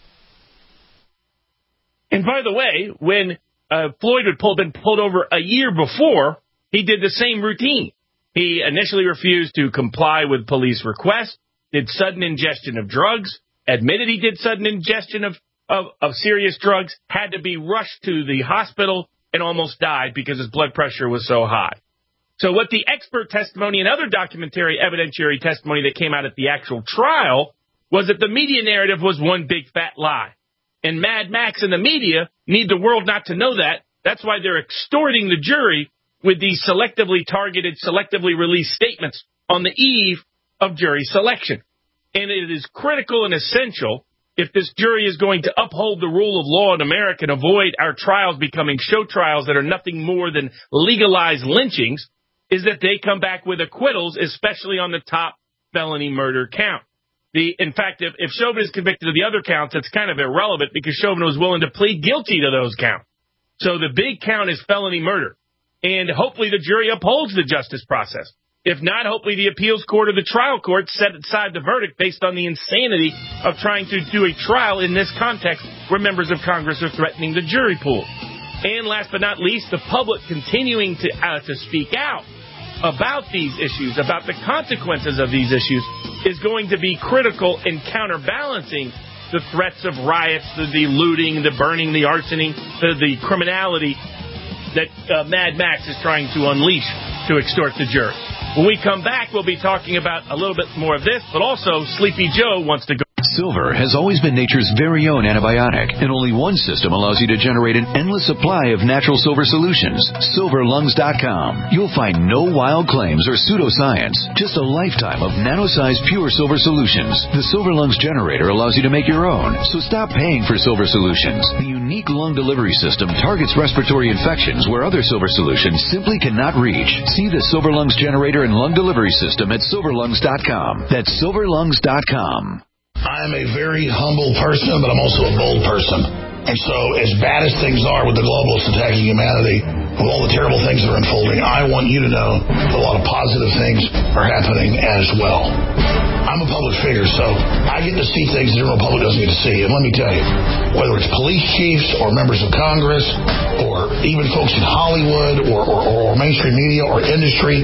And by the way, when Floyd had been pulled over a year before, he did the same routine. He initially refused to comply with police requests, did sudden ingestion of drugs, admitted he did sudden ingestion of serious drugs, had to be rushed to the hospital, and almost died because his blood pressure was so high. So what the expert testimony and other documentary evidentiary testimony that came out at the actual trial was that the media narrative was one big fat lie. And Mad Max and the media need the world not to know that. That's why they're extorting the jury with these selectively targeted, selectively released statements on the eve of jury selection. And it is critical and essential, if this jury is going to uphold the rule of law in America and avoid our trials becoming show trials that are nothing more than legalized lynchings, is that they come back with acquittals, especially on the top felony murder count. In fact, if Chauvin is convicted of the other counts, it's kind of irrelevant because Chauvin was willing to plead guilty to those counts. So the big count is felony murder. And hopefully the jury upholds the justice process. If not, hopefully the appeals court or the trial court set aside the verdict based on the insanity of trying to do a trial in this context where members of Congress are threatening the jury pool. And last but not least, the public continuing to speak out about these issues, about the consequences of these issues, is going to be critical in counterbalancing the threats of riots, the looting, the burning, the arsoning, the criminality that Mad Max is trying to unleash to extort the jury. When we come back, we'll be talking about a little bit more of this, but also Sleepy Joe wants to go. Silver has always been nature's very own antibiotic, and only one system allows you to generate an endless supply of natural silver solutions. SilverLungs.com. You'll find no wild claims or pseudoscience, just a lifetime of nano-sized pure silver solutions. The Silver Lungs generator allows you to make your own, so stop paying for silver solutions. The unique lung delivery system targets respiratory infections where other silver solutions simply cannot reach. See the Silver Lungs generator and lung delivery system at SilverLungs.com. That's SilverLungs.com. I'm a very humble person, but I'm also a bold person. And so as bad as things are with the globalists attacking humanity, with all the terrible things that are unfolding, I want you to know that a lot of positive things are happening as well. I'm a public figure, so I get to see things the general public doesn't get to see. And let me tell you, whether it's police chiefs or members of Congress or even folks in Hollywood or mainstream media or industry,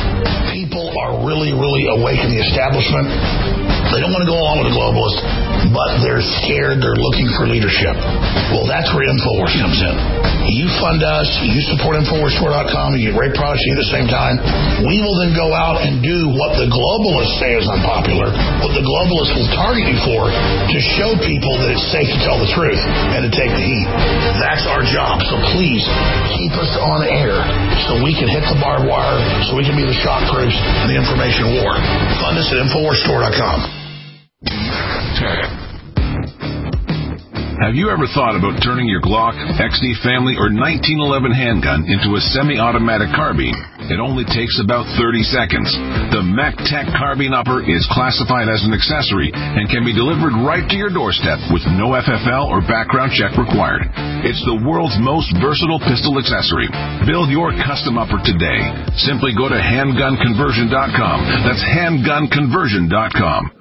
people are really, really awake in the establishment. They don't want to go along with the globalists, but they're scared. They're looking for leadership. Well, that's where InfoWars comes in. You fund us. You support InfoWarsStore.com. You get great products at the same time. We will then go out and do what the globalists say is unpopular, what the globalists will target you for, to show people that it's safe to tell the truth and to take the heat. That's our job. So please keep us on air so we can hit the barbed wire, so we can be the shock proofs in the information war. Fund us at InfoWarsStore.com. Tech. Have you ever thought about turning your Glock, XD Family, or 1911 handgun into a semi-automatic carbine? It only takes about 30 seconds. The MechTech Carbine Upper is classified as an accessory and can be delivered right to your doorstep with no FFL or background check required. It's the world's most versatile pistol accessory. Build your custom upper today. Simply go to handgunconversion.com. That's handgunconversion.com.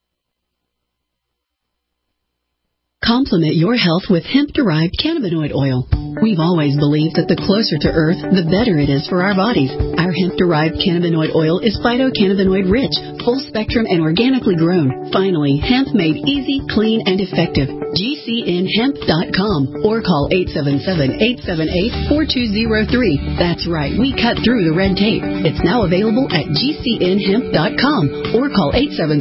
Complement your health with hemp-derived cannabinoid oil. We've always believed that the closer to Earth, the better it is for our bodies. Our hemp-derived cannabinoid oil is phytocannabinoid-rich, full-spectrum, and organically grown. Finally, hemp made easy, clean, and effective. GCNhemp.com or call 877-878-4203. That's right, we cut through the red tape. It's now available at GCNhemp.com or call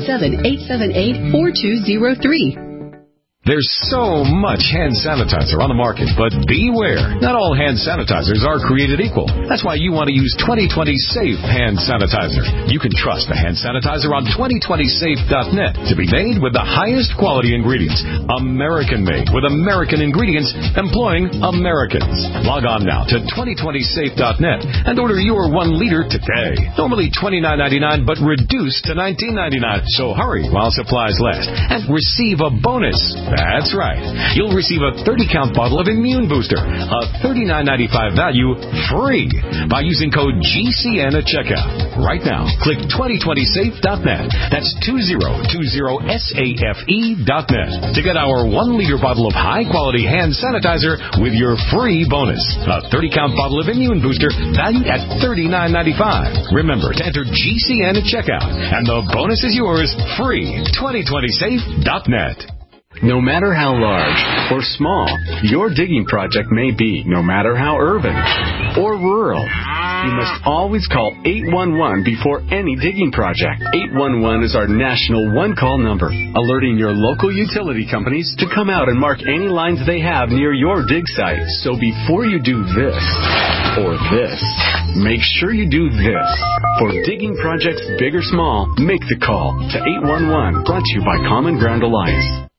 877-878-4203. There's so much hand sanitizer on the market, but beware. Not all hand sanitizers are created equal. That's why you want to use 2020 Safe Hand Sanitizer. You can trust the hand sanitizer on 2020safe.net to be made with the highest quality ingredients. American made with American ingredients employing Americans. Log on now to 2020safe.net and order your 1 liter today. Normally $29.99 but reduced to $19.99. So hurry while supplies last and receive a bonus. That's right. You'll receive a 30-count bottle of Immune Booster, a $39.95 value, free by using code GCN at checkout. Right now, click 2020safe.net. That's 2020safe.net to get our 1-liter bottle of high-quality hand sanitizer with your free bonus. A 30-count bottle of Immune Booster valued at $39.95. Remember to enter GCN at checkout, and the bonus is yours free. 2020safe.net. No matter how large or small your digging project may be, no matter how urban or rural, you must always call 811 before any digging project. 811 is our national one-call number, alerting your local utility companies to come out and mark any lines they have near your dig site. So before you do this or this, make sure you do this. For digging projects big or small, make the call to 811, brought to you by Common Ground Alliance.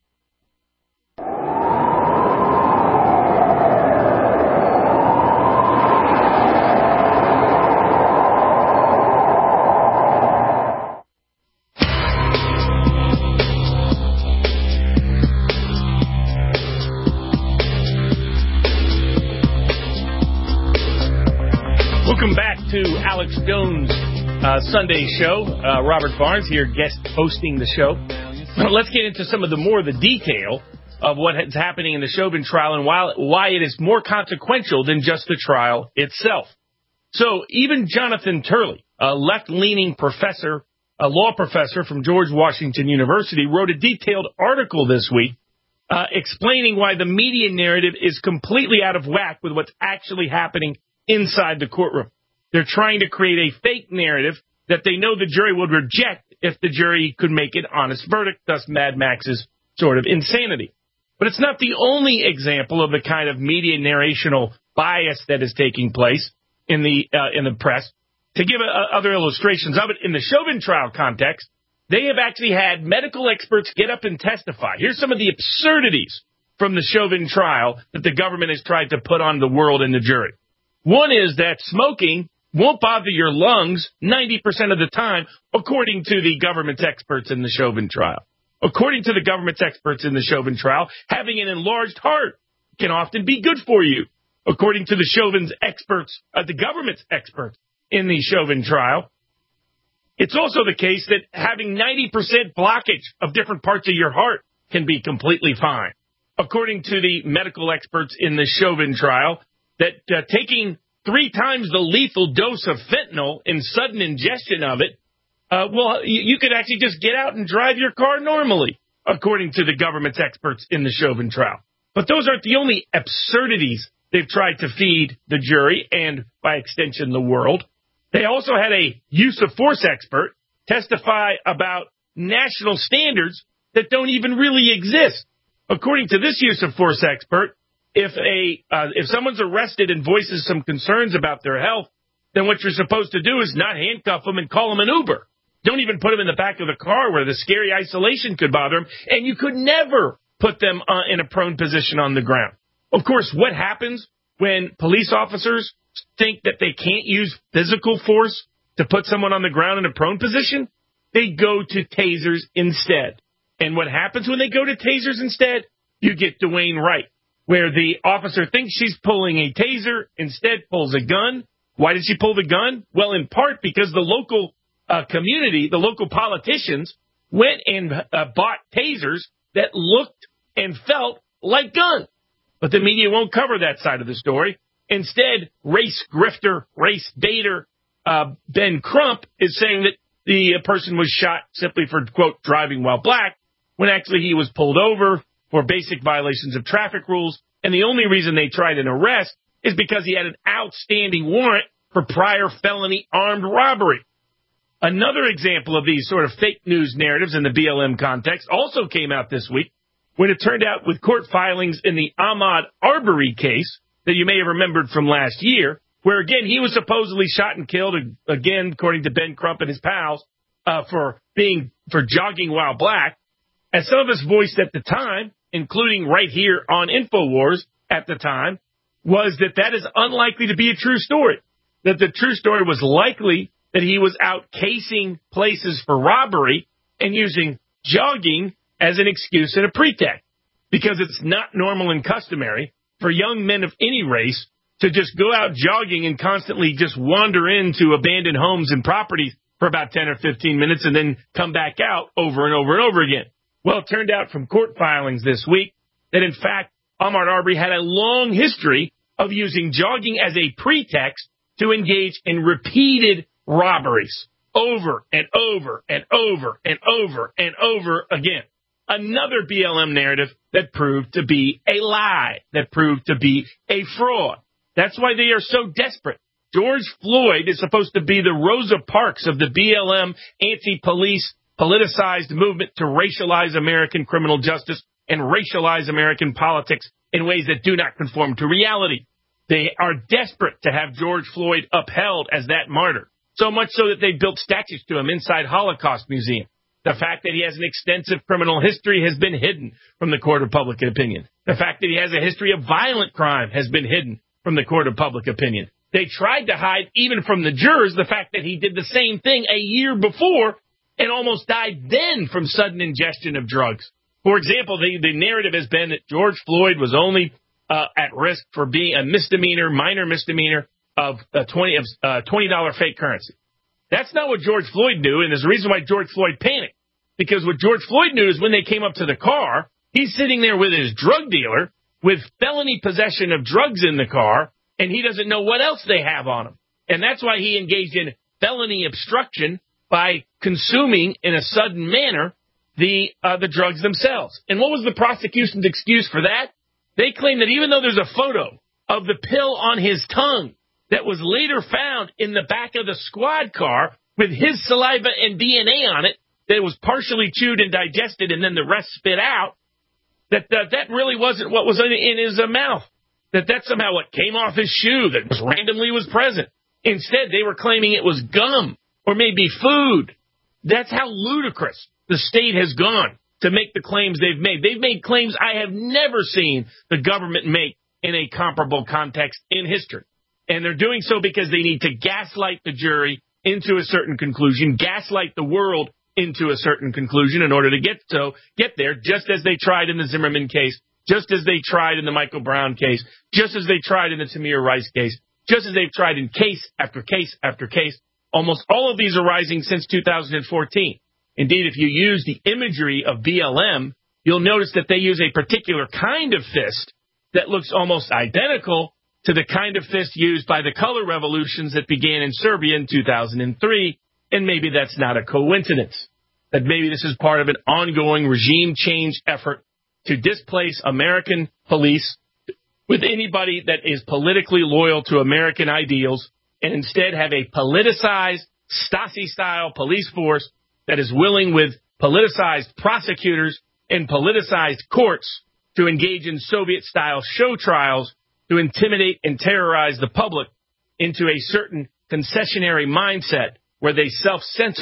Welcome back to Alex Jones' Sunday show. Robert Barnes here, guest hosting the show. Let's get into some of the detail of what is happening in the Chauvin trial and why it is more consequential than just the trial itself. So even Jonathan Turley, a left-leaning professor, a law professor from George Washington University, wrote a detailed article this week explaining why the media narrative is completely out of whack with what's actually happening inside the courtroom. They're trying to create a fake narrative that they know the jury would reject if the jury could make an honest verdict, thus Mad Max's sort of insanity. But it's not the only example of the kind of media narrational bias that is taking place in the press. To give other illustrations of it, in the Chauvin trial context, they have actually had medical experts get up and testify. Here's some of the absurdities from the Chauvin trial that the government has tried to put on the world and the jury. One is that smoking won't bother your lungs 90% of the time, according to the government's experts in the Chauvin trial. According to the government's experts in the Chauvin trial, having an enlarged heart can often be good for you. According to the Chauvin's experts, the government's experts in the Chauvin trial, it's also the case that having 90% blockage of different parts of your heart can be completely fine. According to the medical experts in the Chauvin trial, that taking 3 times the lethal dose of fentanyl in sudden ingestion of it, you could actually just get out and drive your car normally, according to the government's experts in the Chauvin trial. But those aren't the only absurdities they've tried to feed the jury and, by extension, the world. They also had a use of force expert testify about national standards that don't even really exist. According to this use of force expert, if someone's arrested and voices some concerns about their health, then what you're supposed to do is not handcuff them and call them an Uber. Don't even put them in the back of the car where the scary isolation could bother them. And you could never put them in a prone position on the ground. Of course, what happens when police officers think that they can't use physical force to put someone on the ground in a prone position? They go to tasers instead. And what happens when they go to tasers instead? You get Dwayne Wright, where the officer thinks she's pulling a taser, instead pulls a gun. Why did she pull the gun? Well, in part because the local community, the local politicians, went and bought tasers that looked and felt like guns. But the media won't cover that side of the story. Instead, race grifter, race baiter Ben Crump is saying that the person was shot simply for, quote, driving while black, when actually he was pulled over for basic violations of traffic rules. And the only reason they tried an arrest is because he had an outstanding warrant for prior felony armed robbery. Another example of these sort of fake news narratives in the BLM context also came out this week when it turned out with court filings in the Ahmaud Arbery case that you may have remembered from last year, where, again, he was supposedly shot and killed, again, according to Ben Crump and his pals, for jogging while black. As some of us voiced at the time, including right here on InfoWars at the time, was that is unlikely to be a true story. That the true story was likely that he was out casing places for robbery and using jogging as an excuse and a pretext. Because it's not normal and customary for young men of any race to just go out jogging and constantly just wander into abandoned homes and properties for about 10 or 15 minutes and then come back out over and over and over again. Well, it turned out from court filings this week that, in fact, Ahmaud Arbery had a long history of using jogging as a pretext to engage in repeated robberies over and over and over and over and over again. Another BLM narrative that proved to be a lie, that proved to be a fraud. That's why they are so desperate. George Floyd is supposed to be the Rosa Parks of the BLM anti-police politicized movement to racialize American criminal justice and racialize American politics in ways that do not conform to reality. They are desperate to have George Floyd upheld as that martyr, so much so that they built statues to him inside Holocaust Museum. The fact that he has an extensive criminal history has been hidden from the court of public opinion. The fact that he has a history of violent crime has been hidden from the court of public opinion. They tried to hide, even from the jurors, the fact that he did the same thing a year before and almost died then from sudden ingestion of drugs. For example, the narrative has been that George Floyd was only at risk for being a misdemeanor, minor misdemeanor of $20 fake currency. That's not what George Floyd knew, and there's a reason why George Floyd panicked. Because what George Floyd knew is when they came up to the car, he's sitting there with his drug dealer with felony possession of drugs in the car, and he doesn't know what else they have on him. And that's why he engaged in felony obstruction by consuming in a sudden manner the drugs themselves. And what was the prosecution's excuse for that? They claim that even though there's a photo of the pill on his tongue that was later found in the back of the squad car with his saliva and DNA on it, that it was partially chewed and digested and then the rest spit out, that really wasn't what was in his mouth. That somehow what came off his shoe that was randomly was present. Instead, they were claiming it was gum or maybe food. That's how ludicrous the state has gone to make the claims they've made. They've made claims I have never seen the government make in a comparable context in history. And they're doing so because they need to gaslight the jury into a certain conclusion, gaslight the world into a certain conclusion in order to get there, just as they tried in the Zimmerman case, just as they tried in the Michael Brown case, just as they tried in the Tamir Rice case, just as they've tried in case after case after case. Almost all of these arising since 2014. Indeed, if you use the imagery of BLM, you'll notice that they use a particular kind of fist that looks almost identical to the kind of fist used by the color revolutions that began in Serbia in 2003. And maybe that's not a coincidence. That maybe this is part of an ongoing regime change effort to displace American police with anybody that is politically loyal to American ideals and instead have a politicized Stasi-style police force that is willing with politicized prosecutors and politicized courts to engage in Soviet-style show trials to intimidate and terrorize the public into a certain concessionary mindset where they self-censor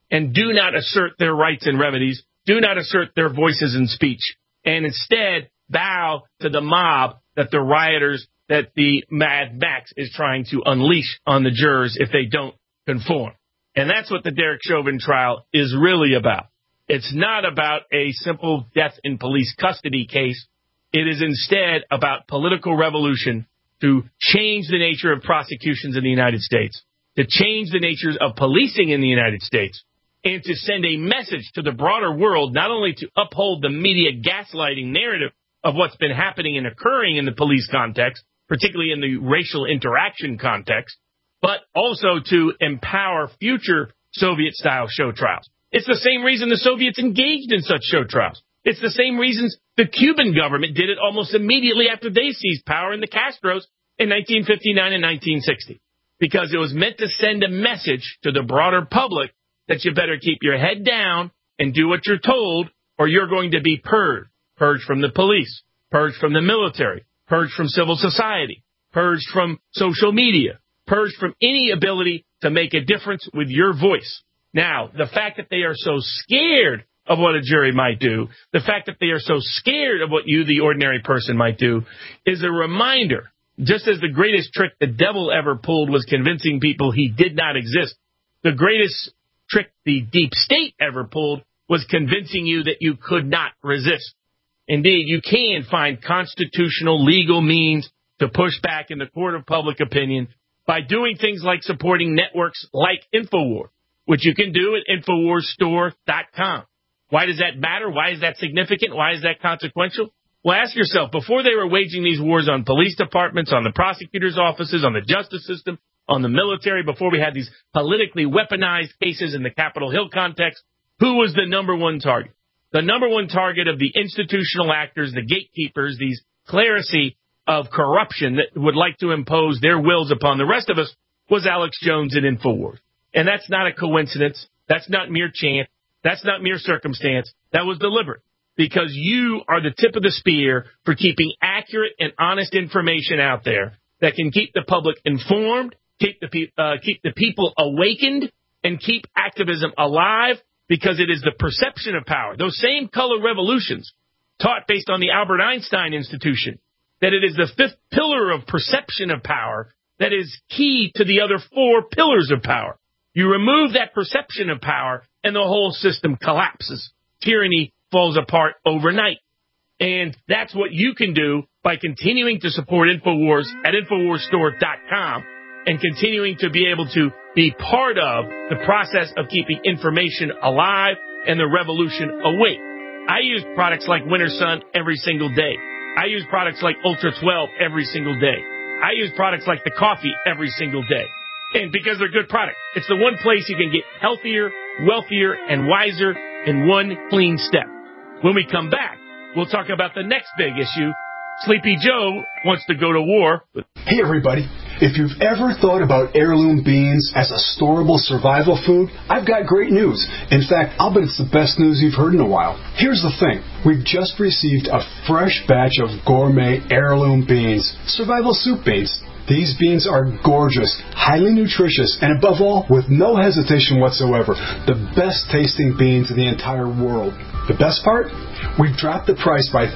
and do not assert their rights and remedies, do not assert their voices in speech, and instead bow to the mob that the rioters, that the Mad Max is trying to unleash on the jurors if they don't conform. And that's what the Derek Chauvin trial is really about. It's not about a simple death in police custody case. It is instead about political revolution to change the nature of prosecutions in the United States, to change the nature of policing in the United States, and to send a message to the broader world, not only to uphold the media gaslighting narrative of what's been happening and occurring in the police context, particularly in the racial interaction context, but also to empower future Soviet-style show trials. It's the same reason the Soviets engaged in such show trials. It's the same reasons the Cuban government did it almost immediately after they seized power in the Castros in 1959 and 1960, because it was meant to send a message to the broader public that you better keep your head down and do what you're told, or you're going to be purged. Purged from the police, purged from the military, purged from civil society, purged from social media, purged from any ability to make a difference with your voice. Now, the fact that they are so scared of what a jury might do, the fact that they are so scared of what you, the ordinary person, might do, is a reminder. Just as the greatest trick the devil ever pulled was convincing people he did not exist, the greatest trick the deep state ever pulled was convincing you that you could not resist. Indeed, you can find constitutional legal means to push back in the court of public opinion by doing things like supporting networks like InfoWars, which you can do at InfoWarsStore.com. Why does that matter? Why is that significant? Why is that consequential? Well, ask yourself, before they were waging these wars on police departments, on the prosecutors' offices, on the justice system, on the military, before we had these politically weaponized cases in the Capitol Hill context, who was the number one target? The number one target of the institutional actors, the gatekeepers, these clerisy of corruption that would like to impose their wills upon the rest of us, was Alex Jones and InfoWars. And that's not a coincidence. That's not mere chance. That's not mere circumstance. That was deliberate, because you are the tip of the spear for keeping accurate and honest information out there that can keep the public informed, keep the people awakened, and keep activism alive, because it is the perception of power. Those same color revolutions taught based on the Albert Einstein Institution, that it is the fifth pillar of perception of power that is key to the other four pillars of power. You remove that perception of power, and the whole system collapses. Tyranny falls apart overnight. And that's what you can do by continuing to support InfoWars at InfoWarsStore.com and continuing to be able to be part of the process of keeping information alive and the revolution awake. I use products like Winter Sun every single day. I use products like Ultra 12 every single day. I use products like the coffee every single day. And because they're good products, it's the one place you can get healthier, wealthier, and wiser in one clean step. When we come back, we'll talk about the next big issue. Sleepy Joe wants to go to war. Hey, everybody. If you've ever thought about heirloom beans as a storable survival food, I've got great news. In fact, I'll bet it's the best news you've heard in a while. Here's the thing. We've just received a fresh batch of gourmet heirloom beans, survival soup beans. These beans are gorgeous, highly nutritious, and above all, with no hesitation whatsoever, the best tasting beans in the entire world. The best part? We've dropped the price by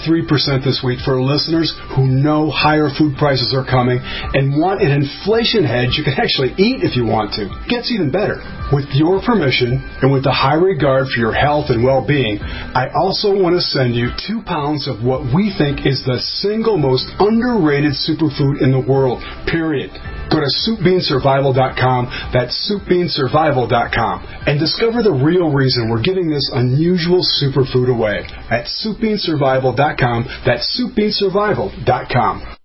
33% this week for listeners who know higher food prices are coming and want an inflation hedge you can actually eat if you want to. It gets even better. With your permission, and with the high regard for your health and well-being, I also want to send you 2 pounds of what we think is the single most underrated superfood in the world, period. Go to SoupBeanSurvival.com, that's SoupBeanSurvival.com, and discover the real reason we're giving this unusual superfood away at SoupBeanSurvival.com, that's SoupBeanSurvival.com.